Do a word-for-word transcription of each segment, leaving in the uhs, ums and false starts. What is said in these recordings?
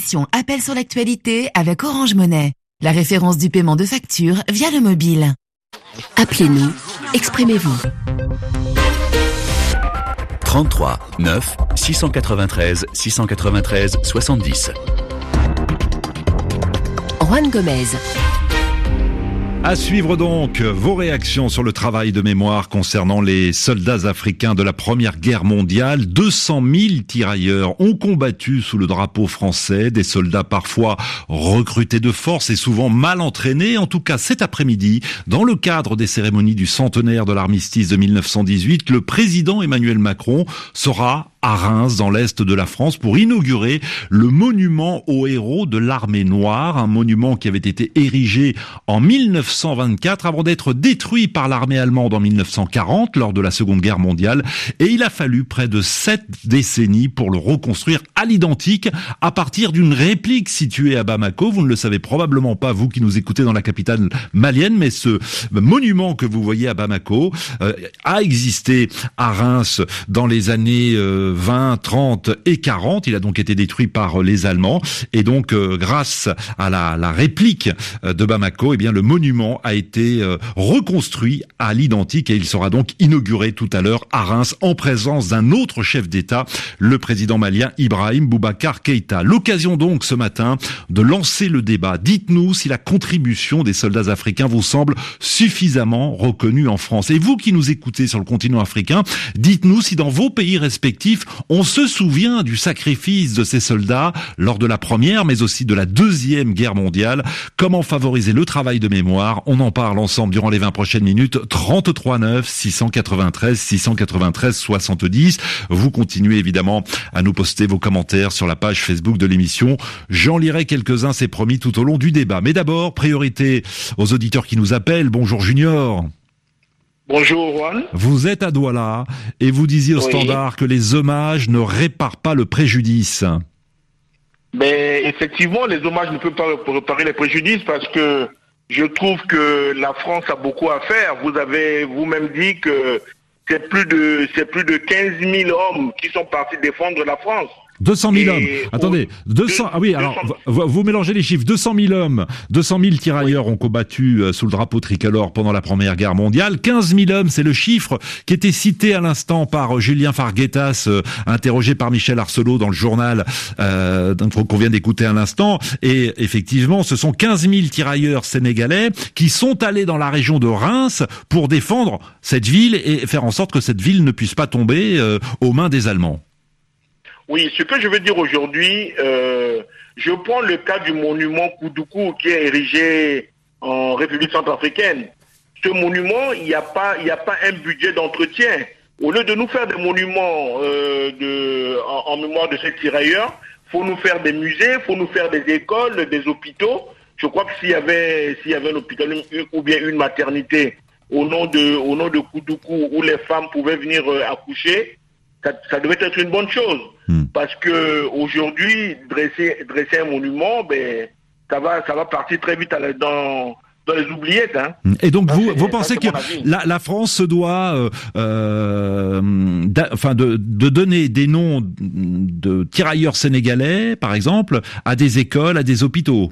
l'émission Appel sur l'actualité avec Orange Monnaie. La référence du paiement de facture via le mobile. Appelez-nous, exprimez-vous. trente-trois neuf six cent quatre-vingt-treize six cent quatre-vingt-treize soixante-dix. Juan Gomez. À suivre donc vos réactions sur le travail de mémoire concernant les soldats africains de la Première Guerre mondiale. deux cent mille tirailleurs ont combattu sous le drapeau français, des soldats parfois recrutés de force et souvent mal entraînés. En tout cas, cet après-midi, dans le cadre des cérémonies du centenaire de l'armistice de mille neuf cent dix-huit, le président Emmanuel Macron sera à Reims, dans l'est de la France, pour inaugurer le monument aux héros de l'armée noire, un monument qui avait été érigé en mille neuf cent vingt-quatre avant d'être détruit par l'armée allemande en mille neuf cent quarante lors de la Seconde Guerre mondiale, et il a fallu près de sept décennies pour le reconstruire à l'identique à partir d'une réplique située à Bamako. Vous ne le savez probablement pas, vous qui nous écoutez dans la capitale malienne, mais ce monument que vous voyez à Bamako euh, a existé à Reims dans les années euh, vingt, trente et quarante. Il a donc été détruit par les Allemands. Et donc, euh, grâce à la, la réplique de Bamako, eh bien, le monument a été euh, reconstruit à l'identique et il sera donc inauguré tout à l'heure à Reims en présence d'un autre chef d'État, le président malien Ibrahim Boubacar Keïta. L'occasion donc ce matin de lancer le débat. Dites-nous si la contribution des soldats africains vous semble suffisamment reconnue en France. Et vous qui nous écoutez sur le continent africain, dites-nous si dans vos pays respectifs, on se souvient du sacrifice de ces soldats lors de la première, mais aussi de la deuxième guerre mondiale. Comment favoriser le travail de mémoire? On en parle ensemble durant les vingt prochaines minutes. trente-trois neuf six cent quatre-vingt-treize six cent quatre-vingt-treize soixante-dix. Vous continuez évidemment à nous poster vos commentaires sur la page Facebook de l'émission. J'en lirai quelques-uns, c'est promis, tout au long du débat. Mais d'abord, priorité aux auditeurs qui nous appellent. Bonjour Junior. Bonjour Juan. Vous êtes à Douala et vous disiez au oui. Standard que les hommages ne réparent pas le préjudice. Mais effectivement, les hommages ne peuvent pas réparer les préjudices parce que je trouve que la France a beaucoup à faire. Vous avez vous-même dit que c'est plus de c'est plus de quinze mille hommes qui sont partis défendre la France. deux cent mille hommes. Attendez, deux cents. Ah oui, alors vous, vous mélangez les chiffres. deux cent mille hommes, deux cent mille tirailleurs oui. ont combattu euh, sous le drapeau tricolore pendant la Première Guerre mondiale. quinze mille hommes, c'est le chiffre qui était cité à l'instant par euh, Julien Farguetas, euh, interrogé par Michel Arcelot dans le journal euh, qu'on vient d'écouter à l'instant. Et effectivement, ce sont quinze mille tirailleurs sénégalais qui sont allés dans la région de Reims pour défendre cette ville et faire en sorte que cette ville ne puisse pas tomber euh, aux mains des Allemands. Oui, ce que je veux dire aujourd'hui, euh, je prends le cas du monument Koudoukou qui est érigé en République centrafricaine. Ce monument, il n'y a pas, il n'y a pas un budget d'entretien. Au lieu de nous faire des monuments euh, de, en, en mémoire de ces tirailleurs, faut nous faire des musées, faut nous faire des écoles, des hôpitaux. Je crois que s'il y avait, s'il y avait un hôpital ou bien une maternité au nom de, au nom de Koudoukou où les femmes pouvaient venir euh, accoucher, ça, ça devait être une bonne chose. Hmm. Parce que aujourd'hui, dresser, dresser un monument, ben, ça va, ça va partir très vite à la, dans, dans les oubliettes. Hein. Et donc, ça, vous, vous pensez ça, que la, la France se doit, euh, euh, enfin, de, de donner des noms de tirailleurs sénégalais, par exemple, à des écoles, à des hôpitaux?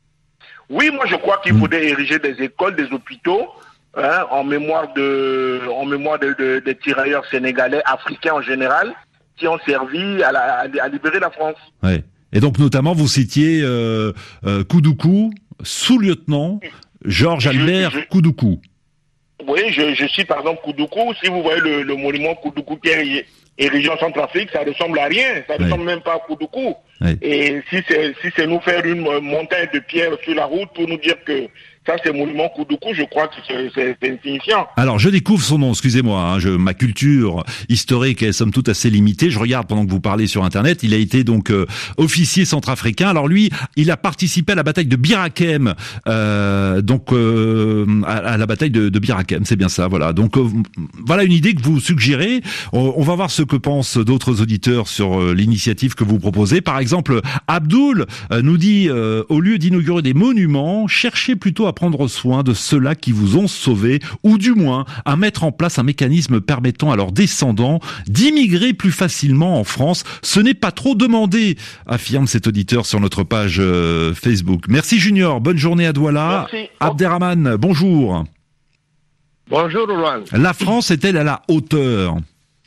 Oui, moi, je crois qu'il hmm. faudrait ériger des écoles, des hôpitaux, hein, en mémoire de, en mémoire de, de, des tirailleurs sénégalais, africains en général, qui ont servi à, la, à libérer la France. Ouais. Et donc, notamment, vous citiez euh, euh, Koudoukou, sous-lieutenant Georges Albert je, je, Koudoukou. Oui, je, je cite par exemple Koudoukou. Si vous voyez le, le monument Koudoukou qui est érigé en Centrafrique, ça ne ressemble à rien. Ça ne ouais. ressemble même pas à Koudoukou. Ouais. Et si c'est si c'est nous faire une montagne de pierres sur la route pour nous dire que ça, c'est le monument Koudoukou, je crois que c'est, c'est, c'est insignifiant. Alors, je découvre son nom, excusez-moi, hein, je, ma culture historique est somme toute assez limitée. Je regarde pendant que vous parlez sur Internet. Il a été donc euh, officier centrafricain. Alors lui, il a participé à la bataille de Bir Hakeim, euh, donc euh, à, à la bataille de, de Bir Hakeim, c'est bien ça, voilà. Donc, euh, voilà une idée que vous suggérez. On, on va voir ce que pensent d'autres auditeurs sur euh, l'initiative que vous proposez. Par exemple, Abdoul euh, nous dit, euh, au lieu d'inaugurer des monuments, cherchez plutôt à prendre soin de ceux-là qui vous ont sauvé, ou du moins à mettre en place un mécanisme permettant à leurs descendants d'immigrer plus facilement en France. Ce n'est pas trop demandé, affirme cet auditeur sur notre page euh, Facebook. Merci Junior, bonne journée à Douala. Merci. Abderrahmane, bonjour. Bonjour Rouen. La France est-elle à la hauteur ?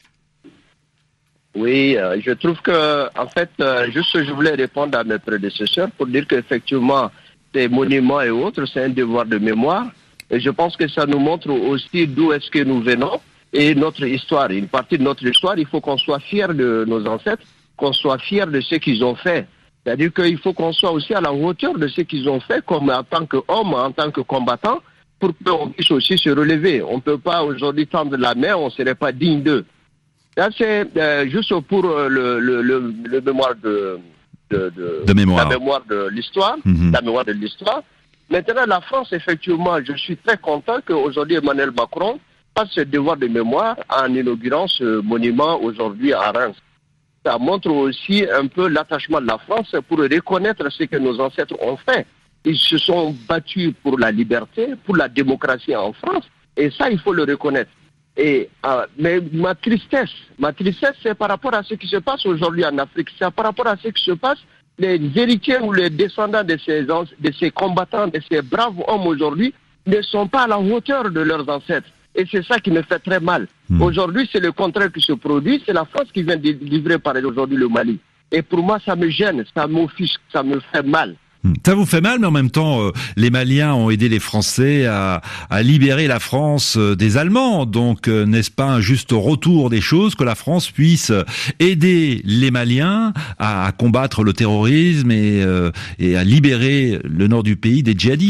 Oui, euh, je trouve que, en fait, euh, juste je voulais répondre à mes prédécesseurs pour dire qu'effectivement, ces monuments et autres, c'est un devoir de mémoire. Et je pense que ça nous montre aussi d'où est-ce que nous venons et notre histoire. Une partie de notre histoire, il faut qu'on soit fiers de nos ancêtres, qu'on soit fiers de ce qu'ils ont fait. C'est-à-dire qu'il faut qu'on soit aussi à la hauteur de ce qu'ils ont fait, comme en tant qu'homme, en tant que combattant, pour qu'on puisse aussi se relever. On ne peut pas aujourd'hui tendre la main, on ne serait pas digne d'eux. Là, c'est euh, juste pour euh, le, le, le, le mémoire de, de, de, de mémoire. la mémoire de l'histoire, mm-hmm. la mémoire de l'histoire. Maintenant, la France, effectivement, je suis très content qu'aujourd'hui Emmanuel Macron fasse ce devoir de mémoire en inaugurant ce monument aujourd'hui à Reims. Ça montre aussi un peu l'attachement de la France pour reconnaître ce que nos ancêtres ont fait. Ils se sont battus pour la liberté, pour la démocratie en France, et ça, il faut le reconnaître. Et, euh, mais ma tristesse, ma tristesse, c'est par rapport à ce qui se passe aujourd'hui en Afrique, c'est par rapport à ce qui se passe, les héritiers ou les descendants de ces, de ces combattants, de ces braves hommes aujourd'hui, ne sont pas à la hauteur de leurs ancêtres. Et c'est ça qui me fait très mal. Mmh. Aujourd'hui, c'est le contraire qui se produit, c'est la France qui vient de livrer par aujourd'hui le Mali. Et pour moi, ça me gêne, ça m'offusque, ça me fait mal. Ça vous fait mal, mais en même temps, euh, les Maliens ont aidé les Français à, à libérer la France euh, des Allemands. Donc, euh, n'est-ce pas un juste retour des choses que la France puisse aider les Maliens à, à combattre le terrorisme et, euh, et à libérer le nord du pays des djihadistes ?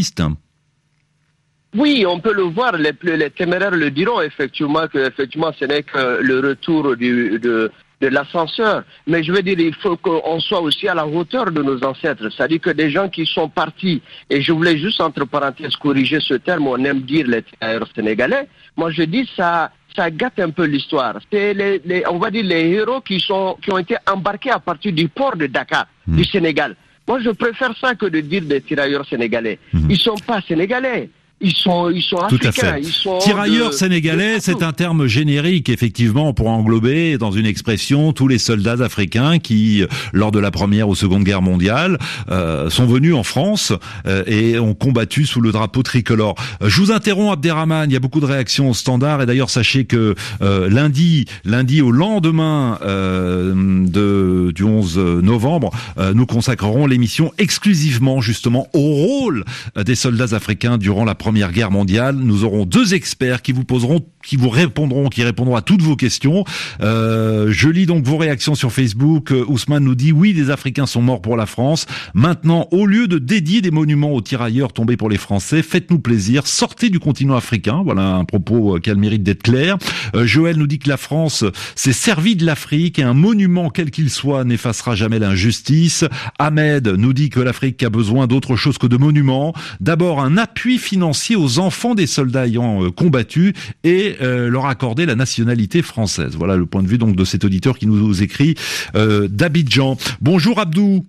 Oui, on peut le voir. Les, les téméraires le diront effectivement que effectivement, ce n'est que le retour du, de de l'ascenseur, mais je veux dire, il faut qu'on soit aussi à la hauteur de nos ancêtres, c'est-à-dire que des gens qui sont partis, et je voulais juste entre parenthèses corriger ce terme, on aime dire les tirailleurs sénégalais, moi je dis ça, ça gâte un peu l'histoire, c'est les, les, on va dire les héros qui sont, qui ont été embarqués à partir du port de Dakar, mmh. du Sénégal. Moi je préfère ça que de dire des tirailleurs sénégalais, mmh. ils sont pas sénégalais. Ils sont, ils sont Tout africains. à fait. Ils sont Tirailleurs de, sénégalais, de c'est un terme générique, effectivement, pour englober dans une expression tous les soldats africains qui, lors de la Première ou Seconde Guerre mondiale, euh, sont venus en France euh, et ont combattu sous le drapeau tricolore. Je vous interromps, Abderrahmane, il y a beaucoup de réactions au standard, et d'ailleurs, sachez que euh, lundi, lundi au lendemain euh, de, du onze novembre, euh, nous consacrerons l'émission exclusivement, justement, au rôle des soldats africains durant la Première Première Guerre mondiale. Nous aurons deux experts qui vous poseront, qui vous répondront, qui répondront à toutes vos questions. Euh, je lis donc vos réactions sur Facebook. Euh, Ousmane nous dit oui, des Africains sont morts pour la France. Maintenant, au lieu de dédier des monuments aux tirailleurs tombés pour les Français, faites-nous plaisir, sortez du continent africain. Voilà un propos qui a le mérite d'être clair. Euh, Joël nous dit que la France s'est servie de l'Afrique et un monument quel qu'il soit n'effacera jamais l'injustice. Ahmed nous dit que l'Afrique a besoin d'autre chose que de monuments. D'abord un appui financier aux enfants des soldats ayant euh, combattu et euh, leur accorder la nationalité française. Voilà le point de vue donc de cet auditeur qui nous écrit euh, d'Abidjan. Bonjour Abdou.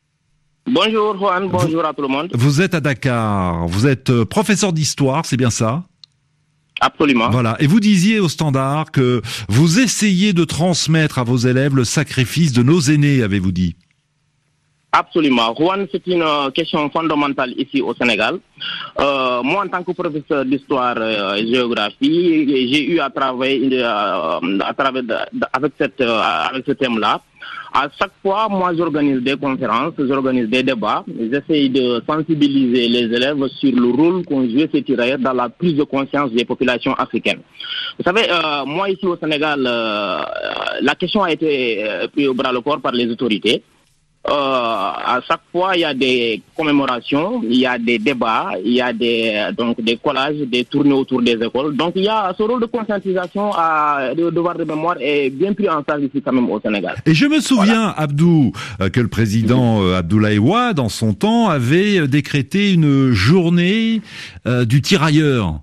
Bonjour Juan, bonjour vous, à tout le monde. Vous êtes à Dakar, vous êtes euh, professeur d'histoire, c'est bien ça ? Absolument. Voilà. Et vous disiez au standard que vous essayez de transmettre à vos élèves le sacrifice de nos aînés, avez-vous dit ? Absolument. Juan, c'est une euh, question fondamentale ici au Sénégal. Euh, moi, en tant que professeur d'histoire euh, et géographie, j'ai eu à travailler euh, à travers de, de, avec cette euh, avec ce thème-là. À chaque fois, moi, j'organise des conférences, j'organise des débats. J'essaie de sensibiliser les élèves sur le rôle qu'ont joué ces tirailleurs dans la prise de conscience des populations africaines. Vous savez, euh, moi, ici au Sénégal, euh, la question a été euh, prise au bras le corps par les autorités. Euh, à chaque fois, il y a des commémorations, il y a des débats, il y a des donc des collages, des tournées autour des écoles. Donc, il y a ce rôle de conscientisation à le devoir de mémoire est bien pris en charge ici quand même au Sénégal. Et je me souviens, voilà. Abdou, euh, que le président euh, Abdoulaye Wade, en son temps, avait décrété une journée euh, du tirailleur.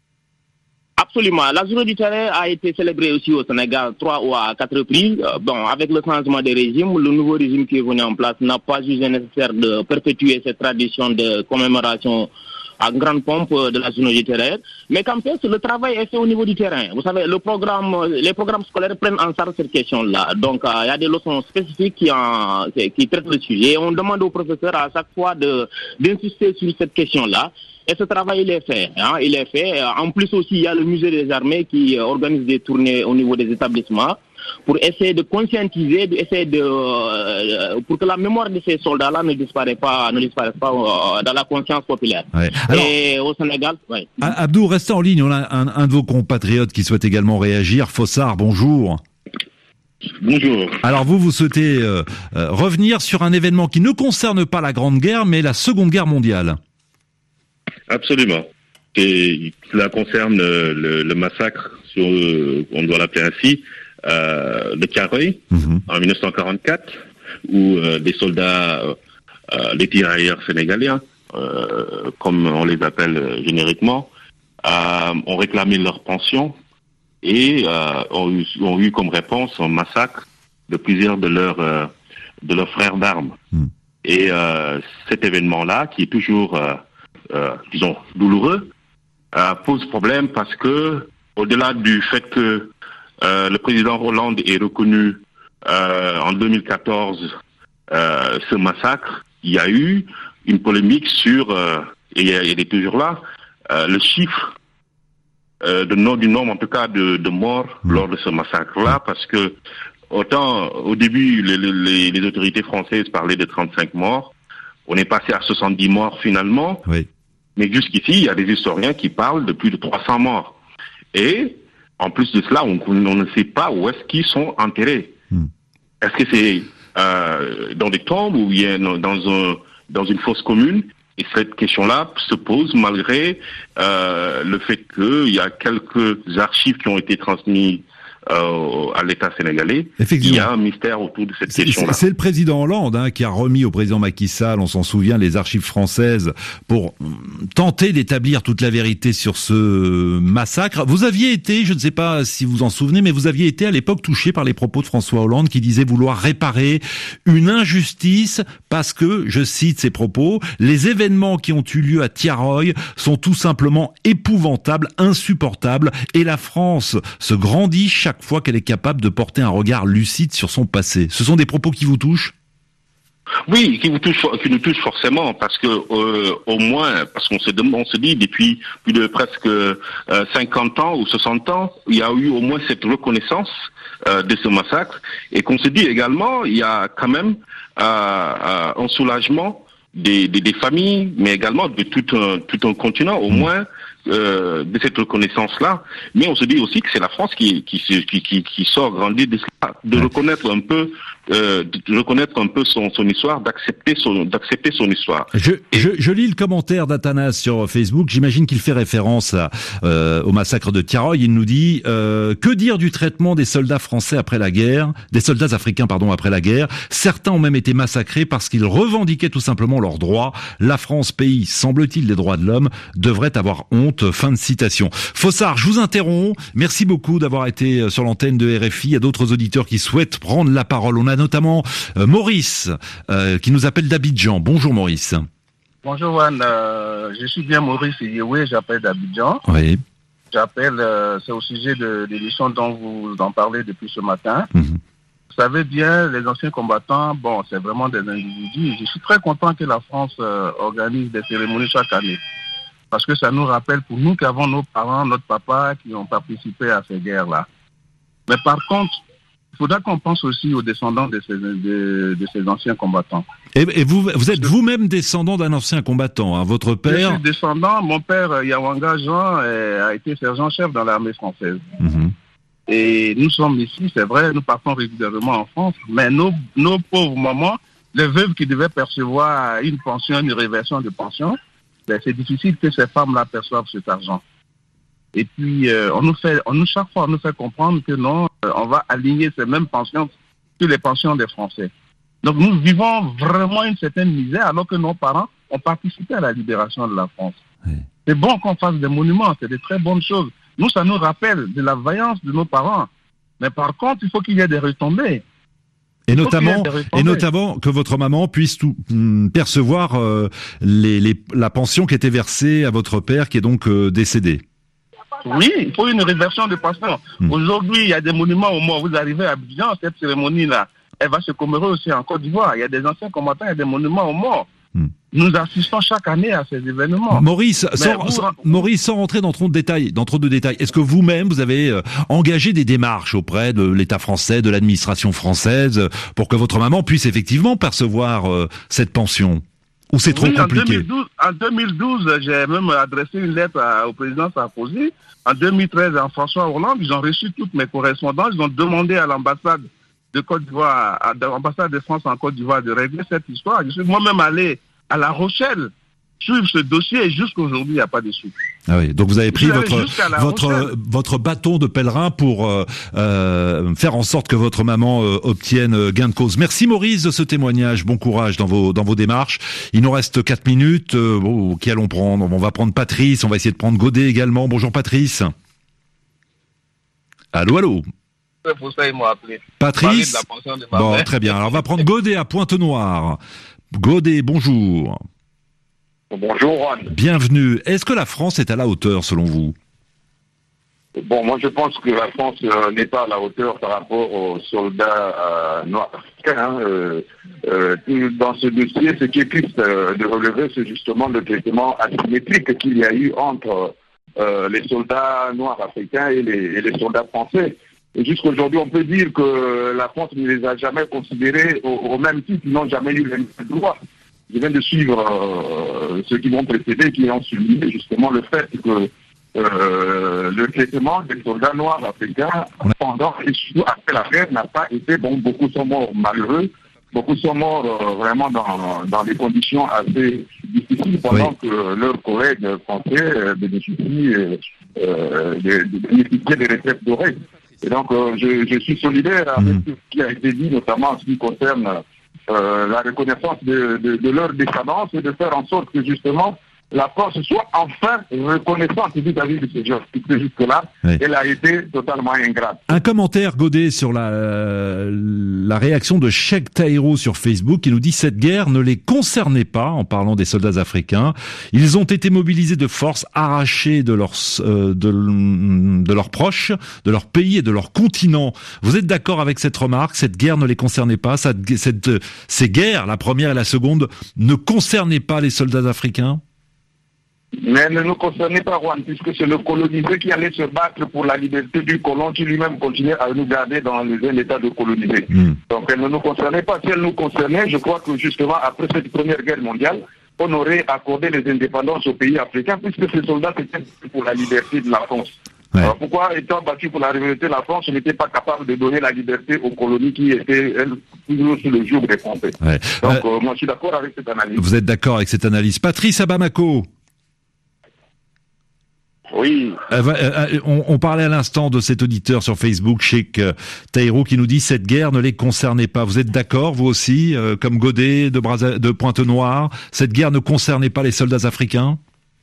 Absolument. La journée du terrain a été célébrée aussi au Sénégal trois ou à quatre reprises. Euh, bon, avec le changement des régimes, le nouveau régime qui est venu en place n'a pas jugé nécessaire de perpétuer cette tradition de commémoration à grande pompe de la zone littéraire. Mais qu'empêche, le travail est fait au niveau du terrain. Vous savez, le programme, les programmes scolaires prennent en charge cette question-là. Donc, il euh, y a des leçons spécifiques qui, en, qui, qui traitent le sujet. On demande aux professeurs à chaque fois de, d'insister sur cette question-là. Et ce travail, il est fait. Hein, il est fait. En plus aussi, il y a le musée des armées qui organise des tournées au niveau des établissements pour essayer de conscientiser, essayer de, euh, pour que la mémoire de ces soldats-là ne disparaisse pas, ne disparaisse pas euh, dans la conscience populaire. Ouais. Alors, et au Sénégal, ouais. Abdou, restez en ligne. On a un, un de vos compatriotes qui souhaite également réagir. Fossard, bonjour. Bonjour. Alors vous, vous souhaitez euh, euh, revenir sur un événement qui ne concerne pas la Grande Guerre, mais la Seconde Guerre mondiale. Absolument. Et cela concerne le, le massacre, sur, on doit l'appeler ainsi, euh, de Thiaroye, mmh. en dix-neuf cent quarante-quatre, où euh, des soldats, euh, les tirailleurs sénégalais, euh, comme on les appelle euh, génériquement, euh, ont réclamé leur pension et euh, ont, eu, ont eu comme réponse un massacre de plusieurs de leurs euh, de leurs frères d'armes. Mmh. Et euh, cet événement-là, qui est toujours, euh, euh, disons, douloureux, euh, pose problème parce que, au-delà du fait que euh, le président Hollande ait reconnu euh, en deux mille quatorze euh, ce massacre, il y a eu une polémique sur, euh, et elle est toujours là, euh, le chiffre euh, de nom, du nombre en tout cas de, de morts mmh. lors de ce massacre-là, parce que autant au début les, les, les autorités françaises parlaient de trente-cinq morts, on est passé à soixante-dix morts finalement, oui. mais jusqu'ici il y a des historiens qui parlent de plus de trois cents morts. Et en plus de cela, on, on ne sait pas où est-ce qu'ils sont enterrés. Mmh. Est-ce que c'est euh, dans des tombes ou bien dans, un, dans une fosse commune? Et cette question-là se pose malgré euh, le fait qu'il y a quelques archives qui ont été transmises Euh, à l'État sénégalais. Il y a un mystère autour de cette c'est, question-là. C'est le président Hollande hein, qui a remis au président Macky Sall, on s'en souvient, les archives françaises pour tenter d'établir toute la vérité sur ce massacre. Vous aviez été, je ne sais pas si vous en souvenez, mais vous aviez été à l'époque touché par les propos de François Hollande qui disait vouloir réparer une injustice parce que, je cite ses propos, les événements qui ont eu lieu à Thiaroye sont tout simplement épouvantables, insupportables, et la France se grandit chaque fois qu'elle est capable de porter un regard lucide sur son passé. Ce sont des propos qui vous touchent ? Oui, qui vous touchent, qui nous touchent forcément, parce que euh, au moins, parce qu'on se on se dit depuis plus de presque euh, cinquante ans ou soixante ans, il y a eu au moins cette reconnaissance euh, de ce massacre, et qu'on se dit également, il y a quand même euh, euh, un soulagement des, des, des familles, mais également de tout un tout un continent, au moins. Euh, de cette reconnaissance-là, mais on se dit aussi que c'est la France qui qui qui qui, qui sort grandi de cela, de ouais. reconnaître un peu, euh, de reconnaître un peu son son histoire, d'accepter son d'accepter son histoire. Je Et... je, je lis le commentaire d'Athanas sur Facebook. J'imagine qu'il fait référence à, euh, au massacre de Thiaroye. Il nous dit euh, que dire du traitement des soldats français après la guerre, des soldats africains pardon après la guerre. Certains ont même été massacrés parce qu'ils revendiquaient tout simplement leurs droits. La France, pays semble-t-il des droits de l'homme, devrait avoir honte. Fin de citation. Fossard, je vous interromps. Merci beaucoup d'avoir été sur l'antenne de R F I. Il y a d'autres auditeurs qui souhaitent prendre la parole. On a notamment euh, Maurice euh, qui nous appelle d'Abidjan. Bonjour Maurice. Bonjour Juan, euh, je suis bien Maurice Yéwé, j'appelle d'Abidjan. Oui. J'appelle, euh, c'est au sujet de, de l'émission dont vous en parlez depuis ce matin. Mm-hmm. Vous savez bien, les anciens combattants, bon, c'est vraiment des individus. Je suis très content que la France euh, organise des cérémonies chaque année. Parce que ça nous rappelle, pour nous qui avons nos parents, notre papa, qui ont participé à ces guerres-là. Mais par contre, il faudra qu'on pense aussi aux descendants de ces, de, de ces anciens combattants. Et, et vous, vous êtes vous-même descendant d'un ancien combattant, hein, votre père? Je suis descendant, mon père, Yawanga Jean, a été sergent-chef dans l'armée française. Mm-hmm. Et nous sommes ici, c'est vrai, nous partons régulièrement en France, mais nos, nos pauvres mamans, les veuves qui devaient percevoir une pension, une réversion de pension, ben, c'est difficile que ces femmes-là perçoivent cet argent. Et puis, euh, on nous fait, on nous, chaque fois, on nous fait comprendre que non, euh, on va aligner ces mêmes pensions sur les pensions des Français. Donc, nous vivons vraiment une certaine misère alors que nos parents ont participé à la libération de la France. Oui. C'est bon qu'on fasse des monuments, c'est de très bonnes choses. Nous, ça nous rappelle de la vaillance de nos parents. Mais par contre, il faut qu'il y ait des retombées. Et notamment, et notamment que votre maman puisse tout, hum, percevoir euh, les, les, la pension qui était versée à votre père qui est donc euh, décédé. Oui, il faut une réversion de pension. Mmh. Aujourd'hui, il y a des monuments aux morts. Vous arrivez à Abidjan, cette cérémonie-là, elle va se commémorer aussi en Côte d'Ivoire. Il y a des anciens combattants, il y a des monuments aux morts. Mmh. Nous assistons chaque année à ces événements. Maurice, sans, vous... sans, Maurice, sans rentrer dans trop de détails, dans trop de détails, est-ce que vous-même, vous avez euh, engagé des démarches auprès de l'État français, de l'administration française, pour que votre maman puisse effectivement percevoir euh, cette pension? Ou c'est trop oui, compliqué? En deux mille douze, en deux mille douze, j'ai même adressé une lettre à, au président Sarkozy. En deux mille treize, à François Hollande, ils ont reçu toutes mes correspondances. Ils ont demandé à l'ambassade de Côte d'Ivoire, à l'ambassade de France en Côte d'Ivoire de régler cette histoire. Je suis moi-même allé à La Rochelle suivre ce dossier et jusqu'aujourd'hui, il n'y a pas de suite. Ah oui, donc vous avez pris votre votre votre bâton de pèlerin pour euh, euh, faire en sorte que votre maman euh, obtienne gain de cause. Merci Maurice de ce témoignage. Bon courage dans vos dans vos démarches. Il nous reste quatre minutes. Euh, bon, qui allons prendre? On va prendre Patrice. On va essayer de prendre Godet également. Bonjour Patrice. Allô, allô. Pour ça, ils m'ont appelé. Patrice. Bon, très bien. Alors on va prendre Godet à Pointe-Noire. Godet, bonjour. Bonjour Juan. Bienvenue. Est-ce que la France est à la hauteur selon vous? Bon, moi je pense que la France euh, n'est pas à la hauteur par rapport aux soldats euh, noirs africains. Hein. Euh, euh, dans ce dossier, ce qui est triste euh, de relever, c'est justement le traitement asymétrique qu'il y a eu entre euh, les soldats noirs africains et les, et les soldats français. Et jusqu'aujourd'hui, on peut dire que la France ne les a jamais considérés au, au même titre, ils n'ont jamais eu les mêmes droits. Je viens de suivre euh, ceux qui m'ont précédé, qui ont souligné justement le fait que euh, le traitement des soldats noirs africains pendant et surtout après la guerre n'a pas été bon. Beaucoup sont morts malheureux, beaucoup sont morts euh, vraiment dans, dans des conditions assez difficiles pendant oui. que leurs collègues français euh, bénéficient euh, de, de bénéficier des retraites dorées. Et donc euh, je, je suis solidaire avec mmh. ce qui a été dit, notamment en ce qui concerne Euh, la reconnaissance de, de, de leur décadence et de faire en sorte que justement la France soit enfin reconnaissante vis-à-vis de ces gens. Puisque jusque-là, oui. elle a été totalement ingrate. Un commentaire, Godet, sur la, la réaction de Cheikh Tahirou sur Facebook, qui nous dit « Cette guerre ne les concernait pas », en parlant des soldats africains. Ils ont été mobilisés de force, arrachés de leurs, euh, de, de leurs proches, de leur pays et de leur continent. Vous êtes d'accord avec cette remarque? Cette guerre ne les concernait pas? Cette, cette, ces guerres, la première et la seconde, ne concernaient pas les soldats africains? Mais elle ne nous concernait pas, Juan, puisque c'est le colonisé qui allait se battre pour la liberté du colon qui lui-même continuait à nous garder dans un état de colonisé. Mmh. Donc elle ne nous concernait pas. Si elle nous concernait, je crois que justement après cette première guerre mondiale, on aurait accordé les indépendances aux pays africains, puisque ces soldats étaient pour la liberté de la France. Ouais. Alors pourquoi, étant battu pour la liberté de la France, on n'était pas capable de donner la liberté aux colonies qui étaient, elles, toujours sous le joug des Français? Ouais. Donc euh, euh, moi je suis d'accord avec cette analyse. Vous êtes d'accord avec cette analyse. Patrice à Bamako. Oui. Euh, euh, on, on parlait à l'instant de cet auditeur sur Facebook, Cheikh Tahirou, qui nous dit cette guerre ne les concernait pas. Vous êtes d'accord, vous aussi, euh, comme Godet de, Brasa- de Pointe-Noire, cette guerre ne concernait pas les soldats africains?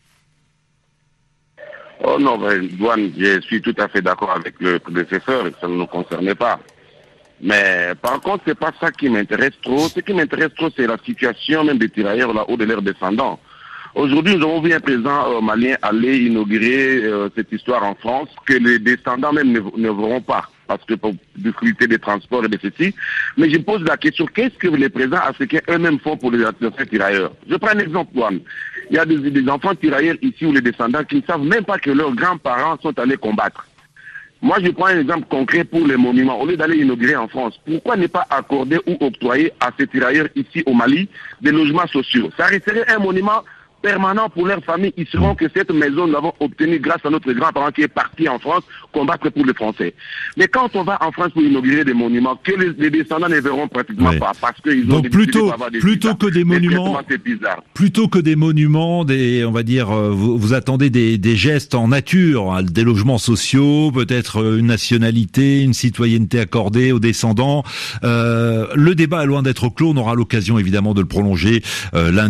Oh non, ben, Douane, je suis tout à fait d'accord avec le prédécesseur, ça ne nous concernait pas. Mais par contre, c'est pas ça qui m'intéresse trop. Ce qui m'intéresse trop, c'est la situation même des tirailleurs là-haut de leurs descendants. Aujourd'hui, nous avons vu un président euh, malien aller inaugurer euh, cette histoire en France, que les descendants même ne, ne verront pas, parce que pour difficulté des transports et de ceci. Mais je pose la question, qu'est-ce que les présidents africains eux-mêmes font pour les anciens tirailleurs? Je prends un exemple, Juan. Il y a des, des enfants tirailleurs ici ou les descendants qui ne savent même pas que leurs grands-parents sont allés combattre. Moi, je prends un exemple concret pour les monuments. Au lieu d'aller inaugurer en France, pourquoi ne pas accorder ou octroyer à ces tirailleurs ici au Mali des logements sociaux? Ça resterait un monument permanent pour leur famille. Ils sauront que cette maison, nous l'avons obtenue grâce à notre grand-parent qui est parti en France combattre pour les Français. Mais quand on va en France pour inaugurer des monuments, que les, les descendants ne verront pratiquement oui. pas, parce qu'ils ont donc plutôt plutôt que des monuments, plutôt que des monuments, des on va dire, vous, vous attendez des, des gestes en nature, hein, des logements sociaux, peut-être une nationalité, une citoyenneté accordée aux descendants. Euh, le débat est loin d'être clos. On aura l'occasion évidemment de le prolonger euh, lundi.